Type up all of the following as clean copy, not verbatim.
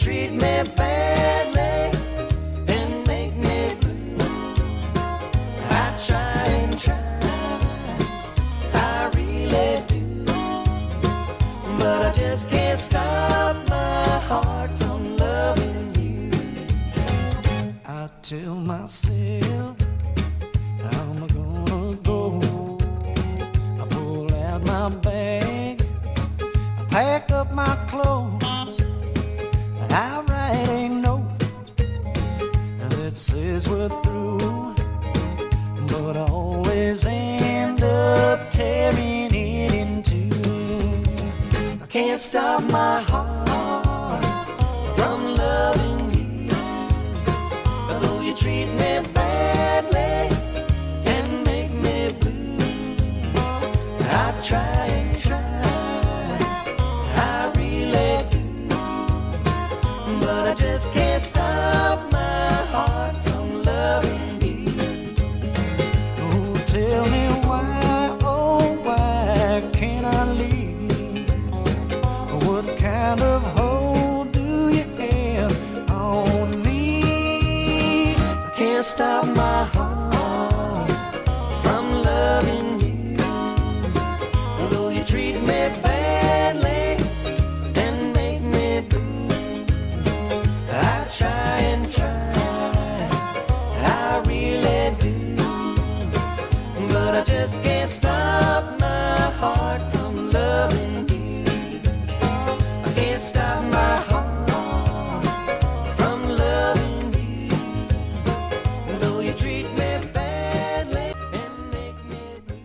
treat me badly and make me blue. I try and try, I really do, but I just can't stop my heart from loving you. I tell myself I'm gonna go. I pull out my bag, I pack up my clothes, and I write a note that says we're through, but I always end up tearing it in two. I can't stop my heart from loving you, although you treat me badly and make me blue. I try and try, I really do, but I just can't stop my heart from loving you. Oh, tell me why, oh why can't I leave? What kind of hold do you have on me? I can't stop my heart from loving you, although you treat me badly and make me blue. I try and try, I really do, but I just can't stop my heart from loving you. I can't stop my heart from loving you, though you treat me badly and make me blue.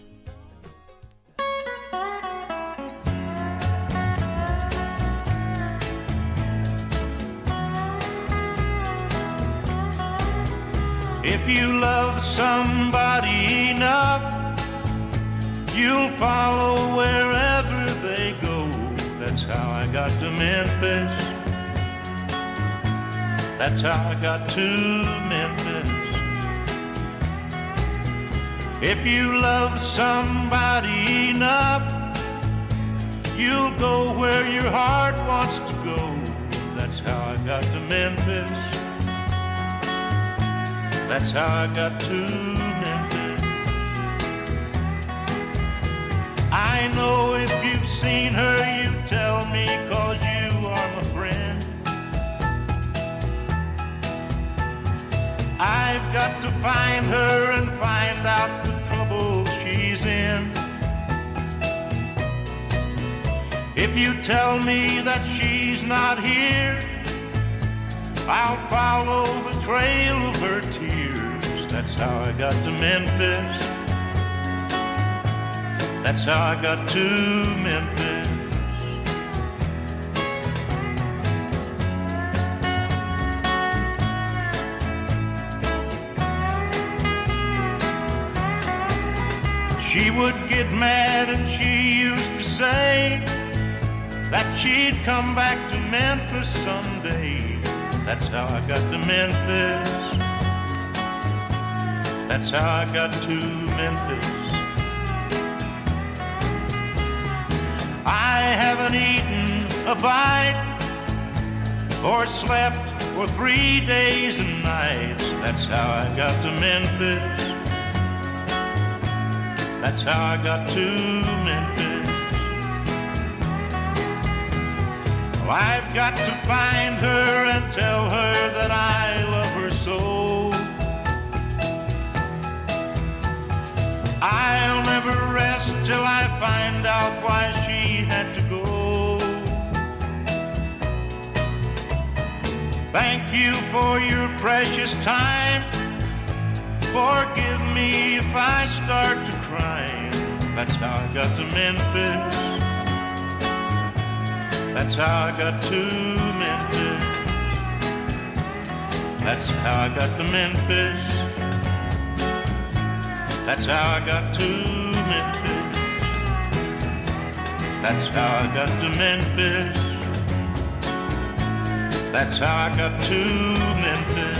If you love somebody enough, you'll follow wherever they go. That's how I got to Memphis. That's how I got to Memphis. If you love somebody enough, you'll go where your heart wants to go. That's how I got to Memphis. That's how I got to Memphis. I know if you've seen her, you tell me, 'cause you are my friend. I've got to find her and find out the trouble she's in. If you tell me that she's not here, I'll follow the trail of her tears. That's how I got to Memphis. That's how I got to Memphis. She would get mad and she used to say that she'd come back to Memphis someday. That's how I got to Memphis. That's how I got to Memphis. I haven't eaten a bite or slept for 3 days and nights. That's how I got to Memphis. That's how I got to Memphis. Well, I've got to find her and tell her that I love her so. I'll never rest till I find out why she had to go. Thank you for your precious time. Forgive me if I start to cry. That's how I got to Memphis. That's how I got to Memphis. That's how I got to Memphis. That's how I got to Memphis. That's how I got to Memphis. That's how I got to Memphis.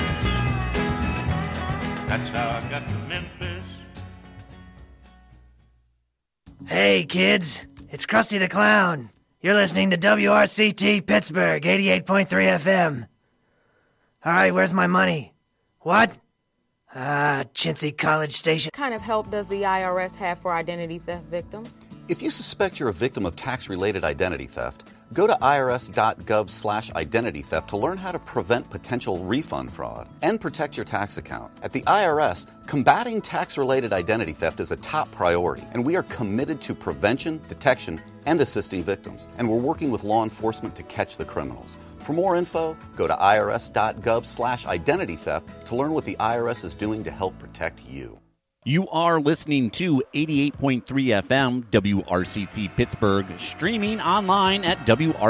That's how I got to Memphis. Hey, kids. It's Krusty the Clown. You're listening to WRCT Pittsburgh, 88.3 FM. All right, where's my money? What? Chintzy College Station. What kind of help does the IRS have for identity theft victims? If you suspect you're a victim of tax-related identity theft, go to irs.gov/identity theft to learn how to prevent potential refund fraud and protect your tax account. At the IRS, combating tax-related identity theft is a top priority, and we are committed to prevention, detection, and assisting victims. And we're working with law enforcement to catch the criminals. For more info, go to irs.gov/identity theft to learn what the IRS is doing to help protect you. You are listening to 88.3 FM WRCT Pittsburgh, streaming online at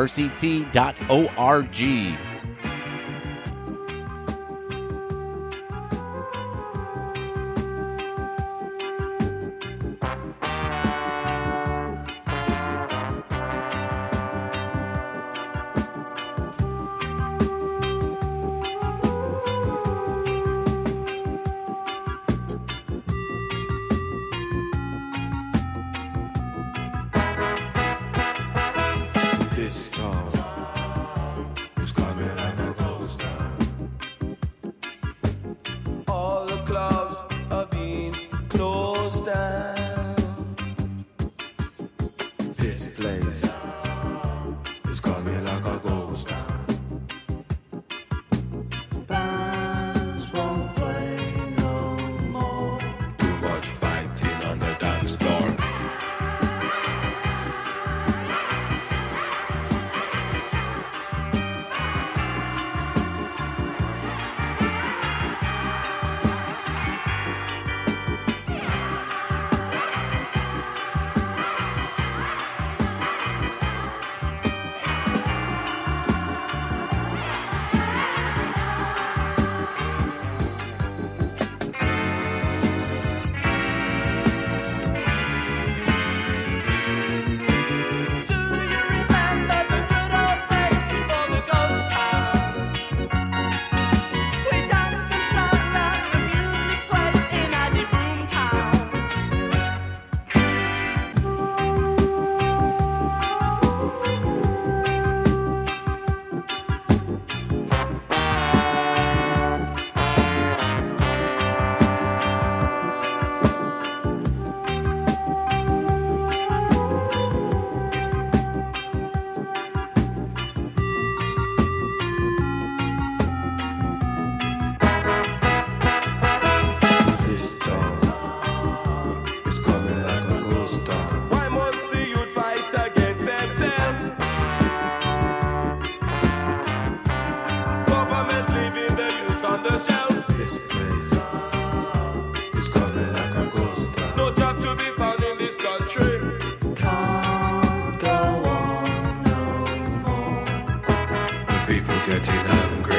WRCT.org. This storm is coming like a ghost town. All the clubs are being closed down. This place is coming like a ghost town. Bands won't play no more. Too much fighting on the dance floor. This place is coming like a ghost town. No job to be found in this country. Can't go on no more. The people getting hungry.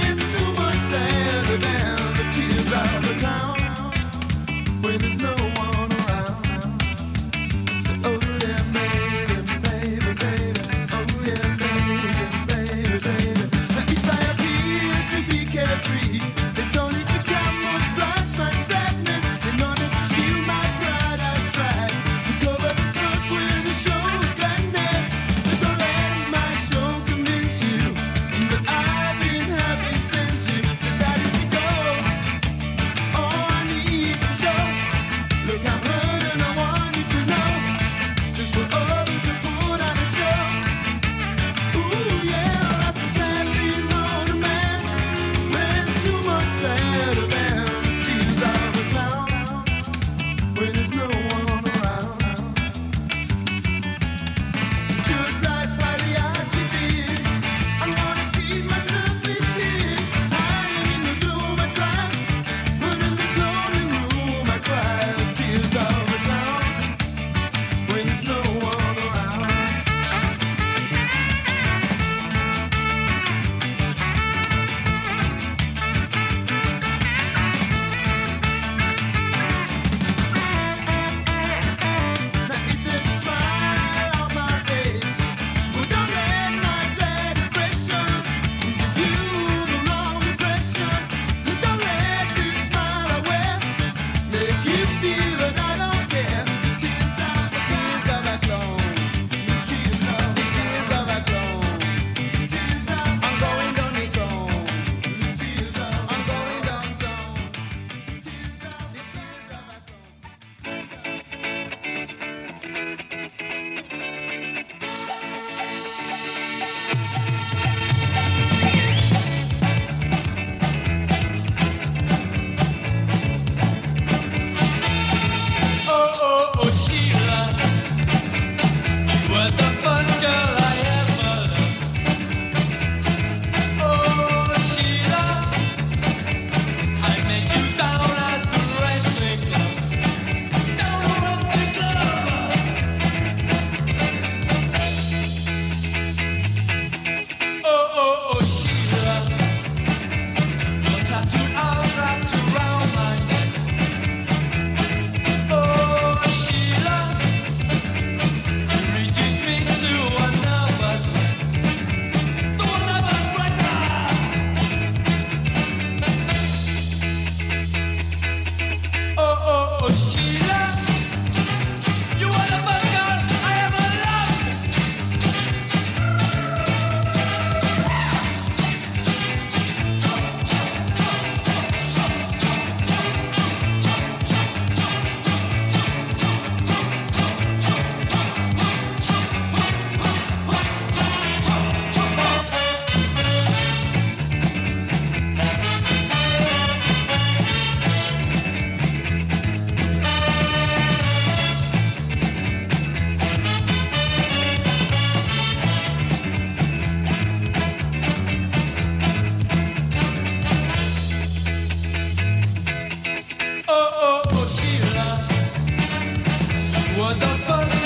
Where there's no one.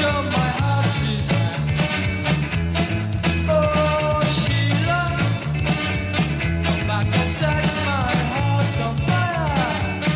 you're my heart's desire. Oh, Sheila, come back and set my heart on fire.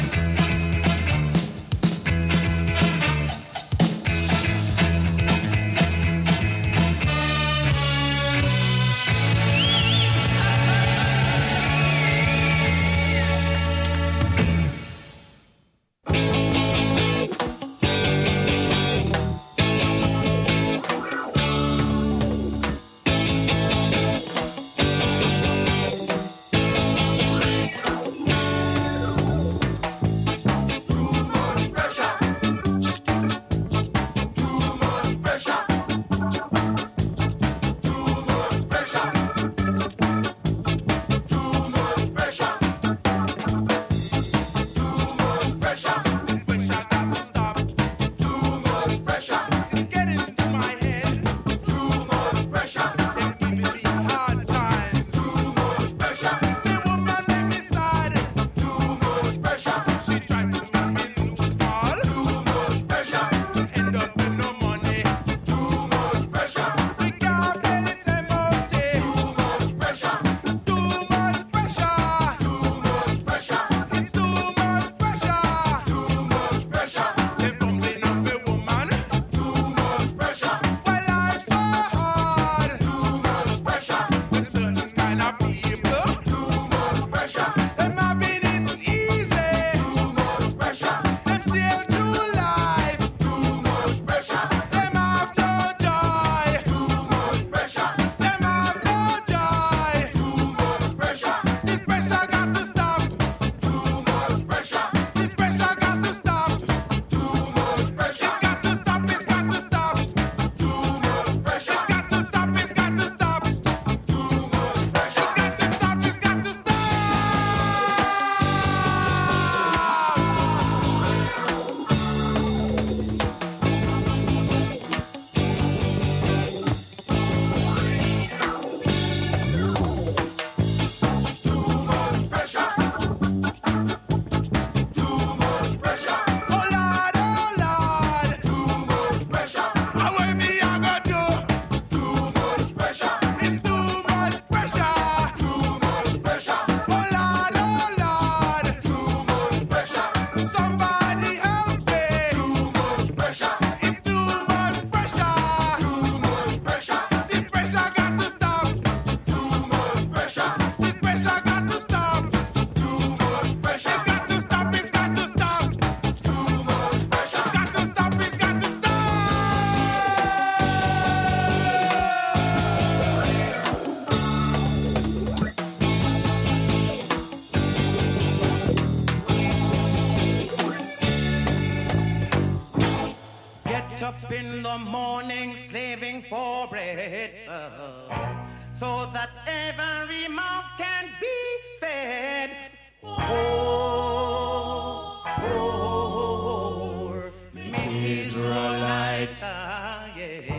Up in the morning, slaving for bread, sir, so that every mouth can be fed. Oh, oh, make Israelites, yeah.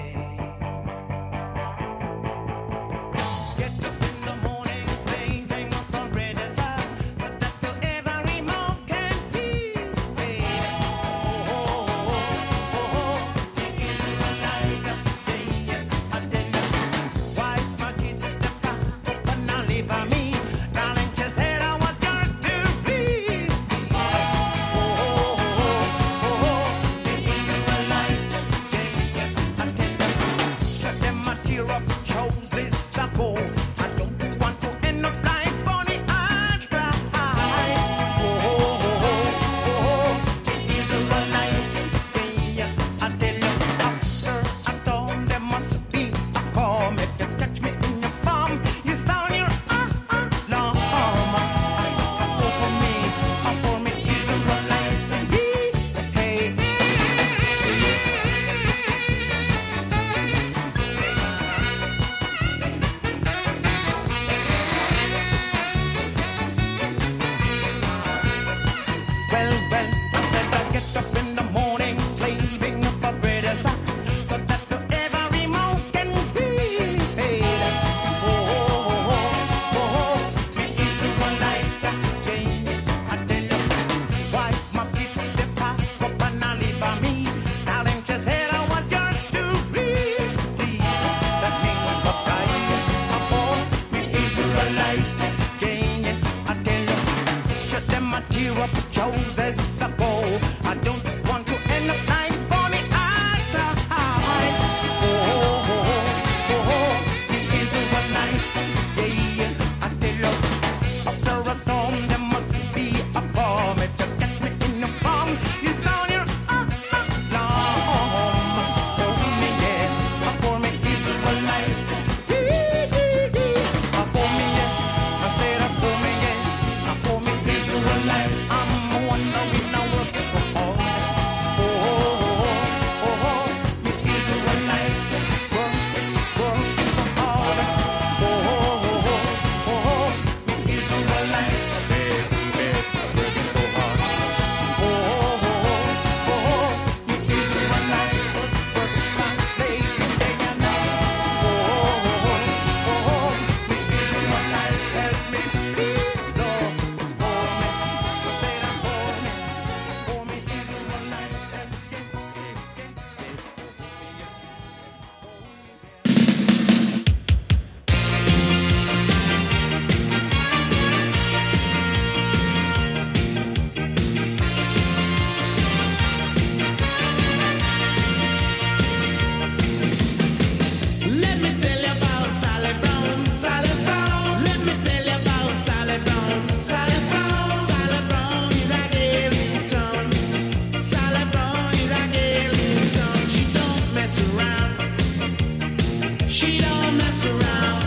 She don't mess around.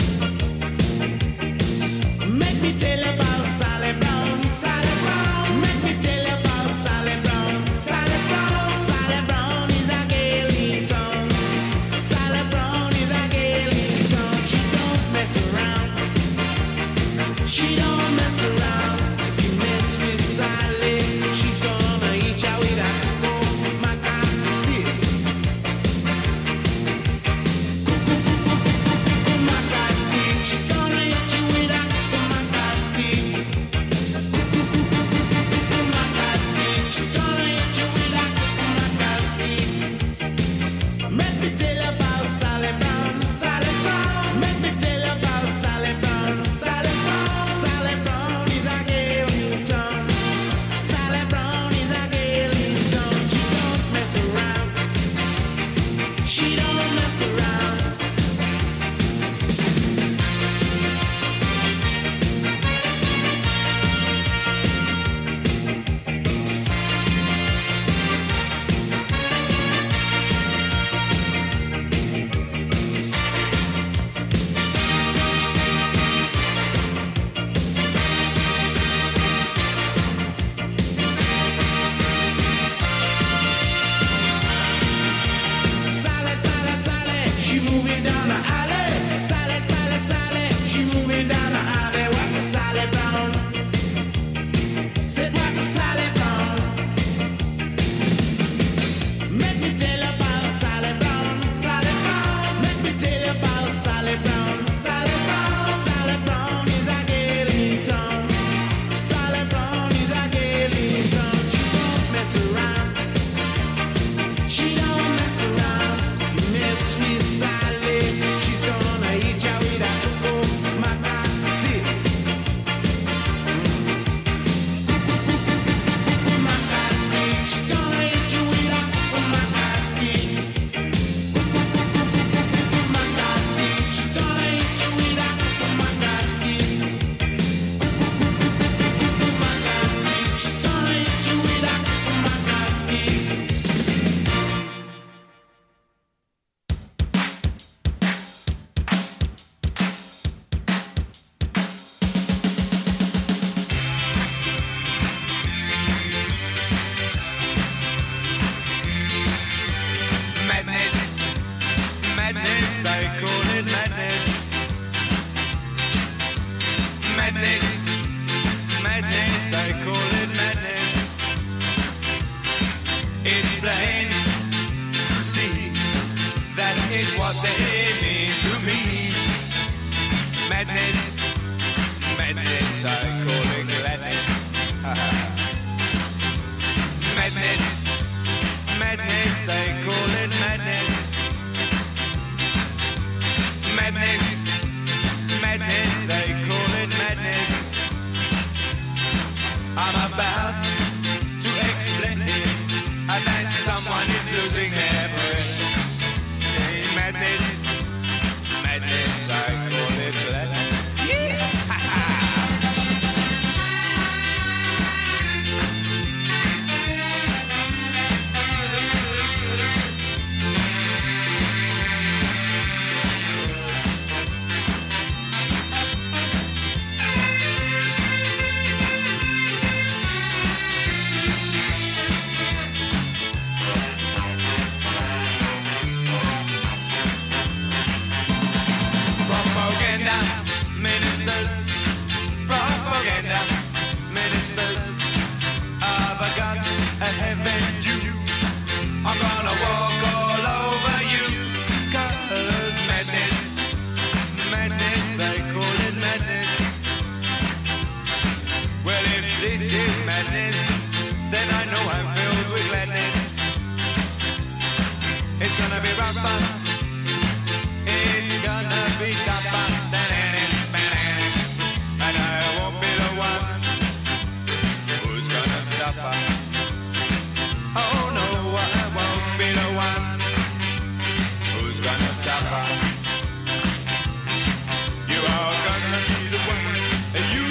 Make me tell you about Sally Brown, Sally Brown. Make me tell you about Sally Brown, Sally Brown. Sally Brown is a girl in town. Sally Brown is a girl in town. She don't mess around. She don't mess around. If you mess with Sally, she's gonna eat you with a maca stick. Maca stick. She's gonna eat you with a maca stick. Maca stick. She's gonna eat you with a maca stick. Let me tell you about Sally Brown, Sally Brown. Let me tell you about Sally Brown, Sally Brown. Sally Brown is a girl in town. Sally Brown is a girl in town. She don't mess around. She don't mess around. Sally, Sally, Sally, she moving down the alley. Sally, Sally, Sally, she moving down the alley. What's Sally Brown? Said what's Sally Brown? Make me tell you about Sally Brown, Sally Brown. Make me tell you about Sally Brown, Sally Brown. Sally Brown is a girl in town. Sally Brown is a girl in town. She don't mess around. She don't mess around. If you mess with Sally, she's gonna eat you with a maca stick. Maca stick. She's gonna eat you with a maca stick. Maca stick. She's gonna eat you with a maca stick. Maca stick. She's gonna eat you with a maca stick. Madness, madness, I call it madness. Madness, madness, I call it madness. It's plain to see that is what they mean to me. Madness, madness, I call it gladness. Madness, madness, they call it madness. Madness, madness, they call it madness. I'm about to explain that someone is losing their breath. Hey, madness, madness, I call it gladness. Propaganda ministers, propaganda ministers. I've got a heaven Jew. I'm gonna walk all over you. 'Cause madness, madness, they call it madness. Well, if this is madness, then I know I'm filled with gladness. It's gonna be rougher. It's gonna be tougher than any man. And I won't be the one who's gonna suffer. Oh no, I won't be the one who's gonna suffer. You are gonna be the one, and you.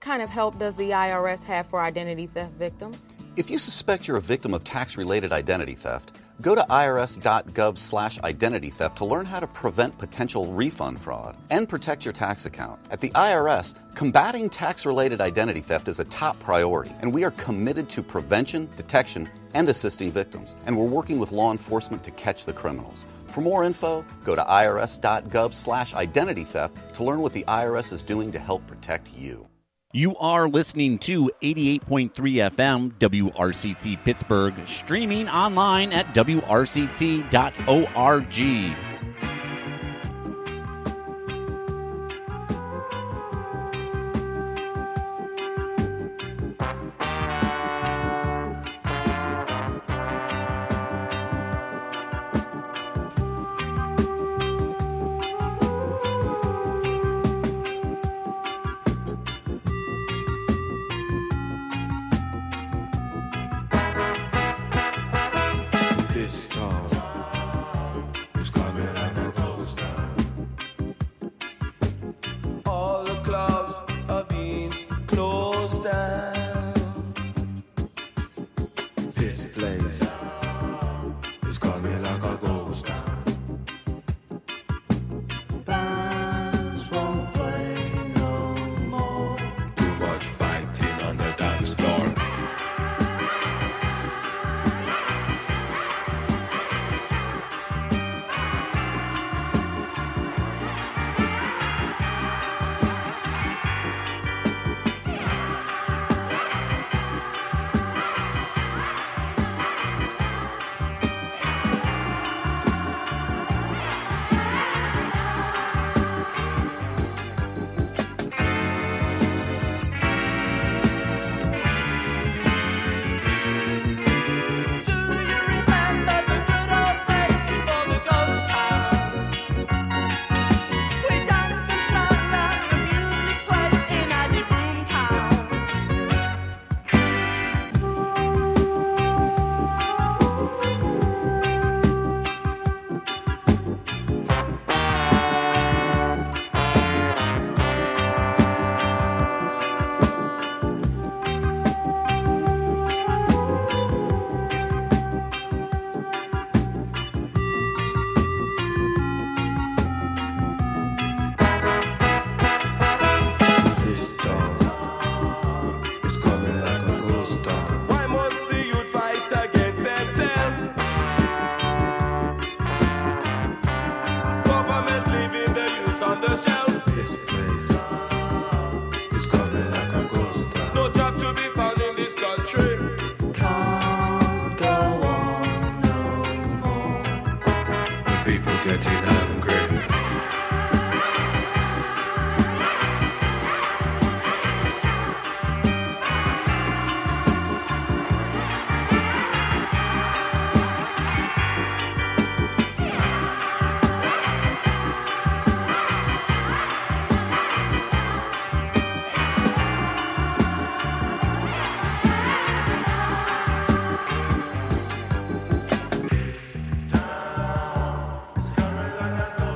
kind of help does the IRS have for identity theft victims? If you suspect you're a victim of tax-related identity theft, go to irs.gov/identity theft to learn how to prevent potential refund fraud and protect your tax account. At the IRS, combating tax-related identity theft is a top priority, and we are committed to prevention, detection, and assisting victims. And we're working with law enforcement to catch the criminals. For more info, go to irs.gov/identity theft to learn what the IRS is doing to help protect you. You are listening to 88.3 FM WRCT Pittsburgh, streaming online at WRCT.org. This storm is coming like a ghost town. All the clubs are being closed down. This place is coming like a ghost town. Bands won't play no more. Too much fighting on the dance floor. This place is coming like a ghost town. No job to be found in this country. Can't go on no more. The people getting hungry. This town is coming like a ghost.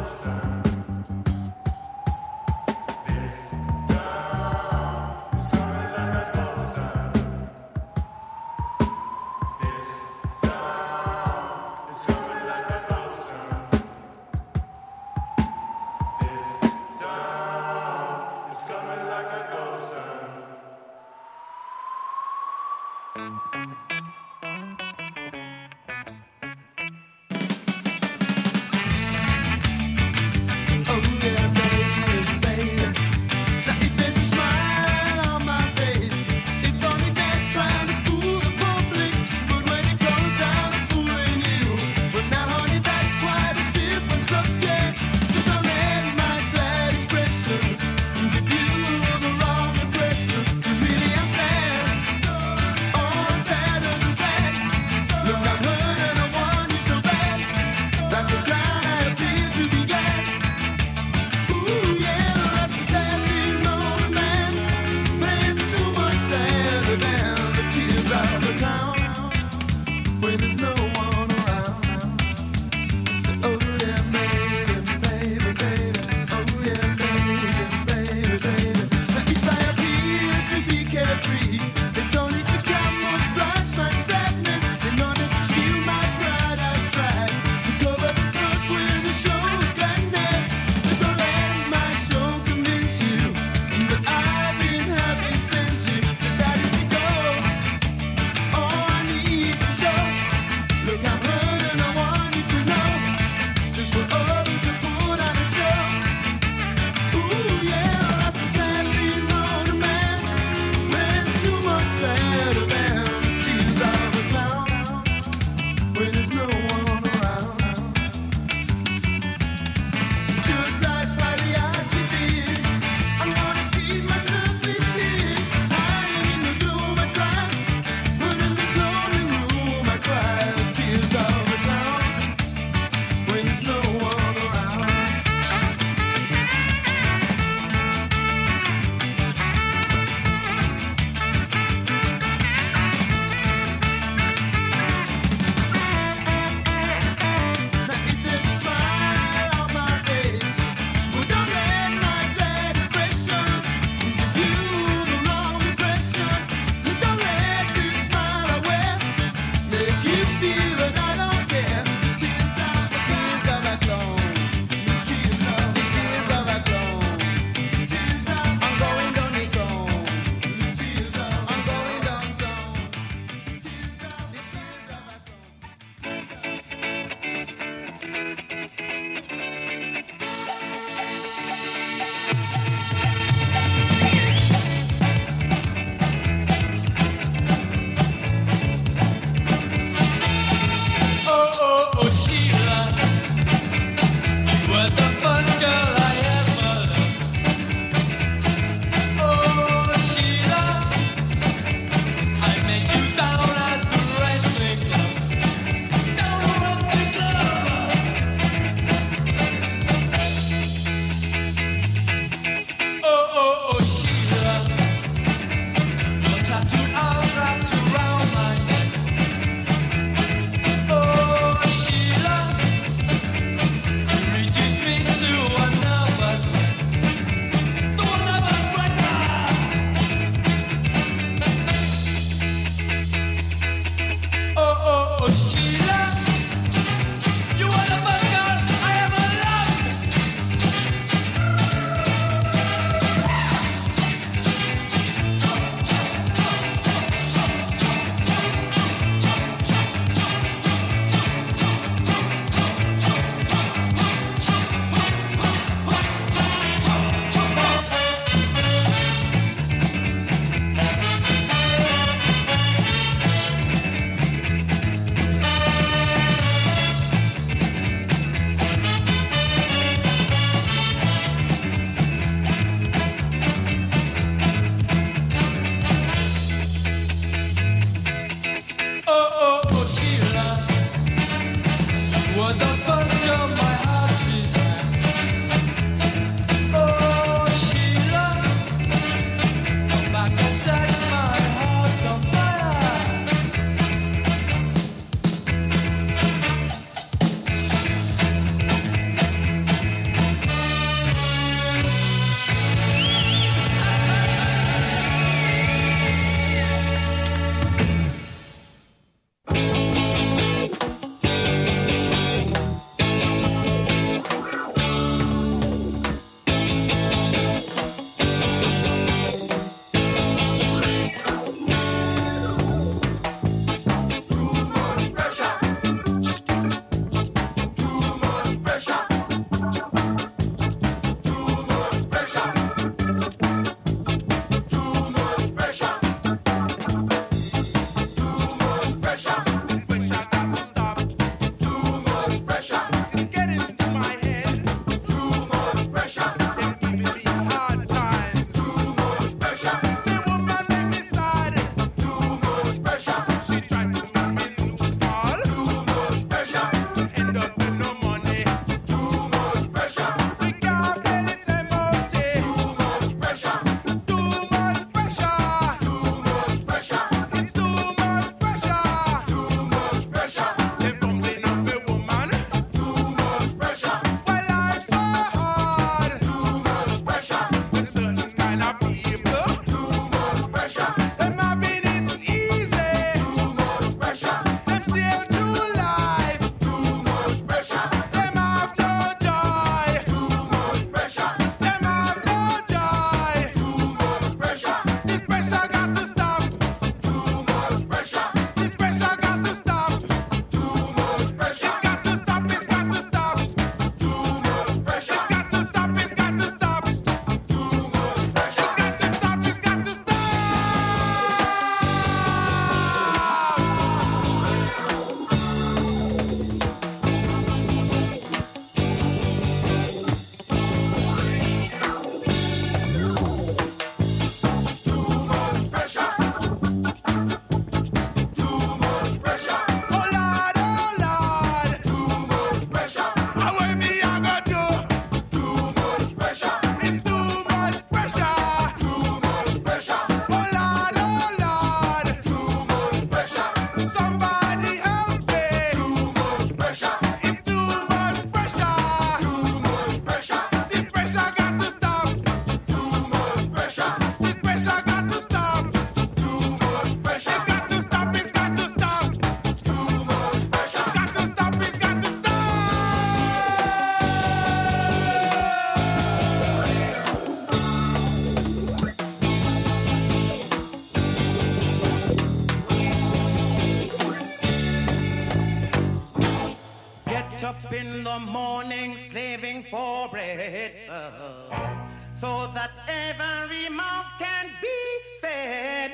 the morning slaving for bread, sir, so that every mouth can be fed.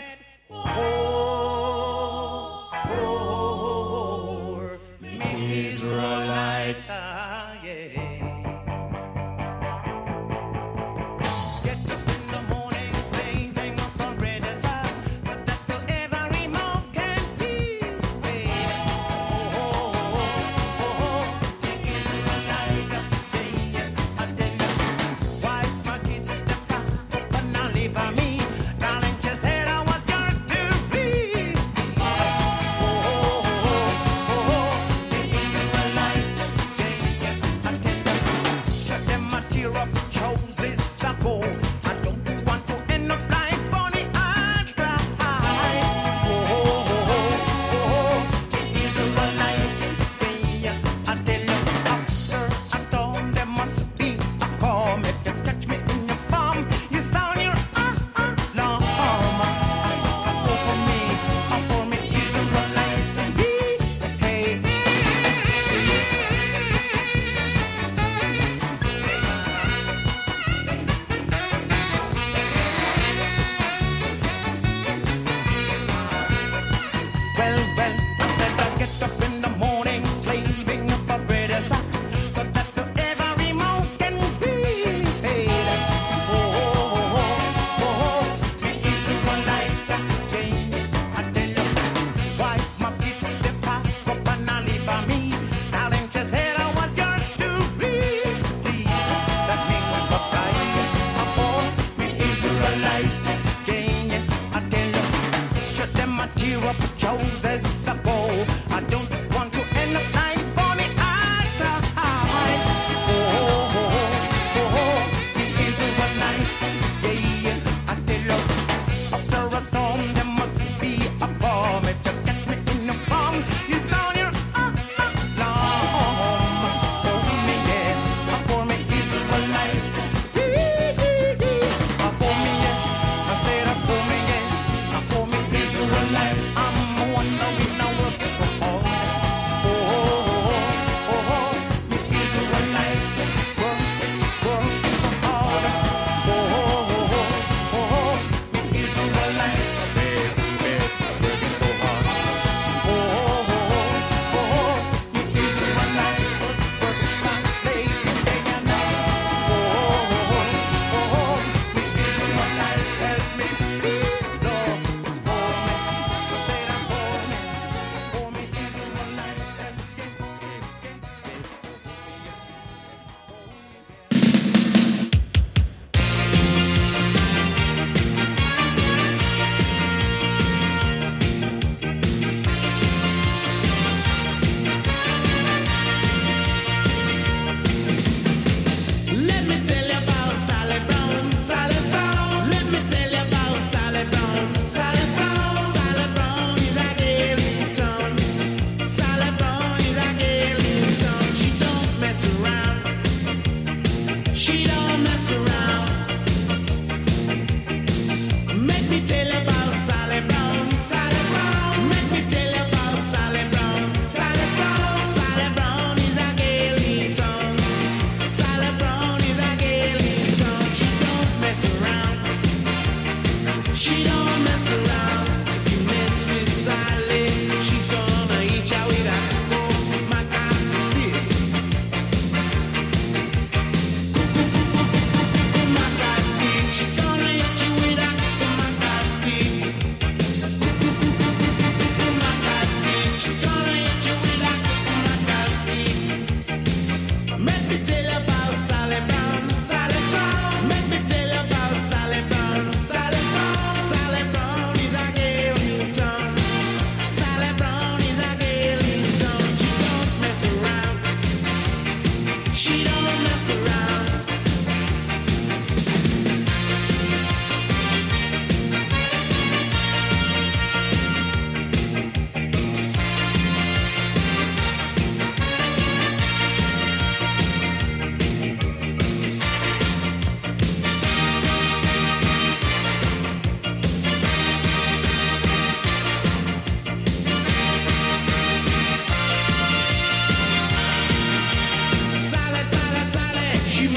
Oh, me Israelites, yeah.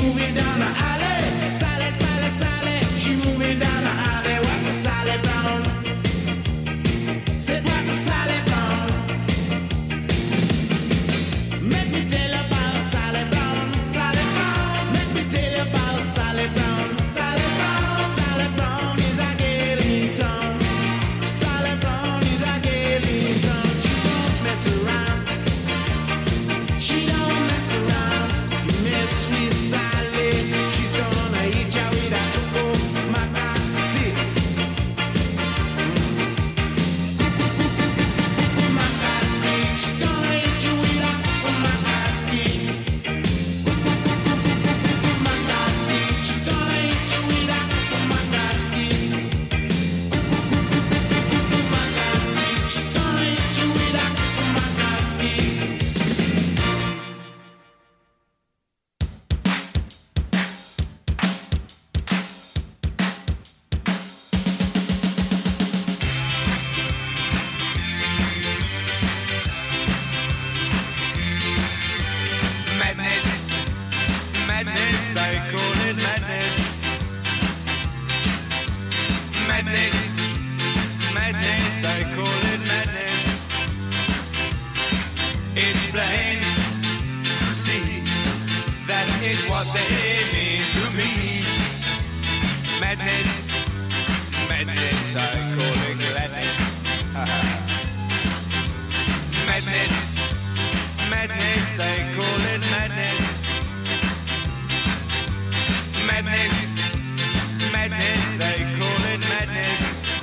moving down the alley. Sally, Sally, Sally, she moving down the alley. What's Sally Brown? Said what's Sally Brown? Let me tell you about Sally Brown. Sally Brown. Let me tell you about Sally Brown. Sally Brown. Sally Brown is a girl in town. Sally Brown is a girl in town. She don't mess around. She don't mess around. If you mess with Sally, she's gonna hit you with a cuckoo-maca stick. Cuckoo-maca stick. She's gonna hit you with a cuckoo-maca stick. Cuckoo-maca stick. She's gonna hit you with a cuckoo-maca stick. Cuckoo-maca stick. She's gonna hit you with a cuckoo-maca stick. Madness, madness, I call it madness. Madness, madness, I call it madness. It's plain to see that is what they mean to me. Madness, madness, I call it gladness. Madness. Madness, I call it madness. Madness, madness, I call it madness.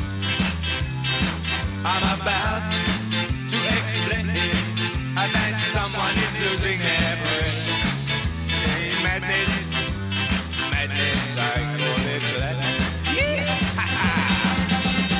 I'm about to explain it. I think someone is losing their breath. Hey, madness, madness, I call it gladness. Yeah!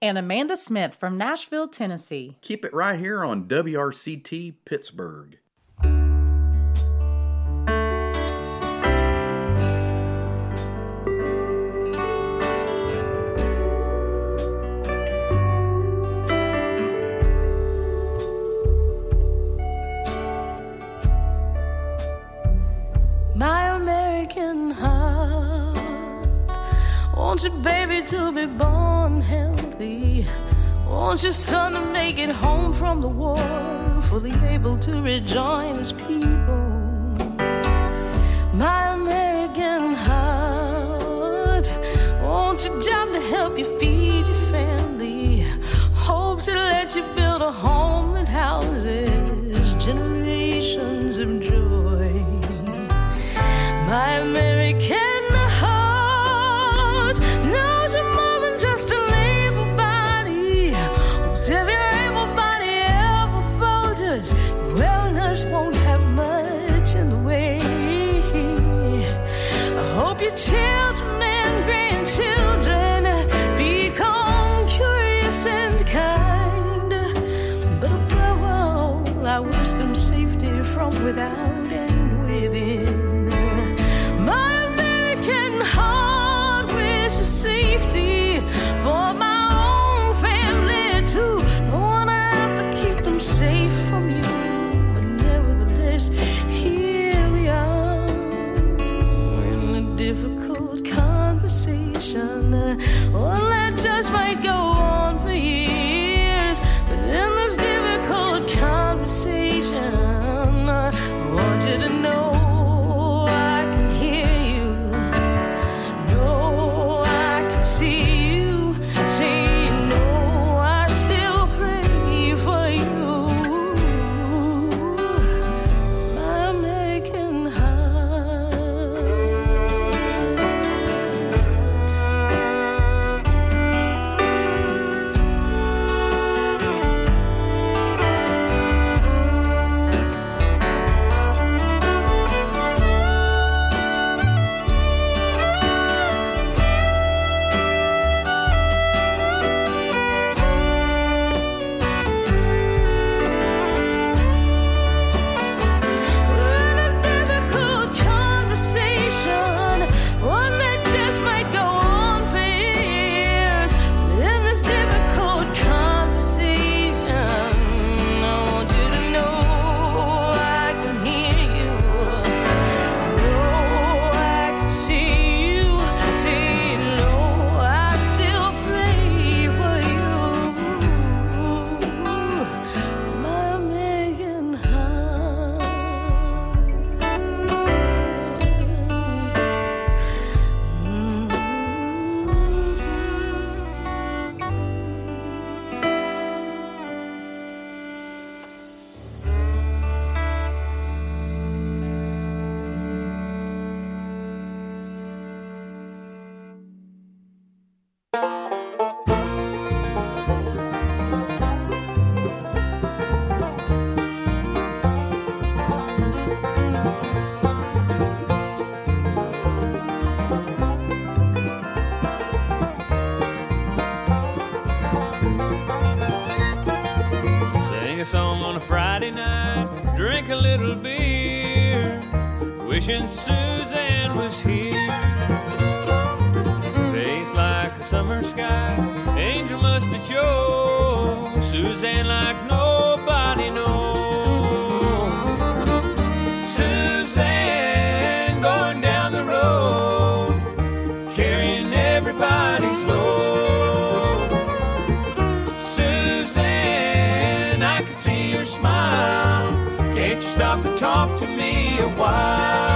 and Amanda Smith from Nashville, Tennessee. Keep it right here on WRCT Pittsburgh. My American heart wants your baby to be born healthy. Want your son to make it home from the war, fully able to rejoin his people. My American heart wants your job to help you feed your family. Hopes to let you build a home that houses generations of joy. My American heart knows you're more than just a labor body. Whose every able body ever falters, your wellness won't have much in the way. I hope your children and grandchildren become curious and kind. But above all, I wish them safety from without and within. My American heart wishes safety for my own family too. Don't wanna have to keep them safe from you, but nevertheless, here we are in a difficult conversation. One that just might go on for years, but in this difficult conversation, I want you to know Wishing Suzanne was here. Face like a summer sky, angel must have chose Suzanne like nobody knows. Suzanne going down the road, carrying everybody's load. Suzanne, I can see your smile. Can't you stop and talk to me a while?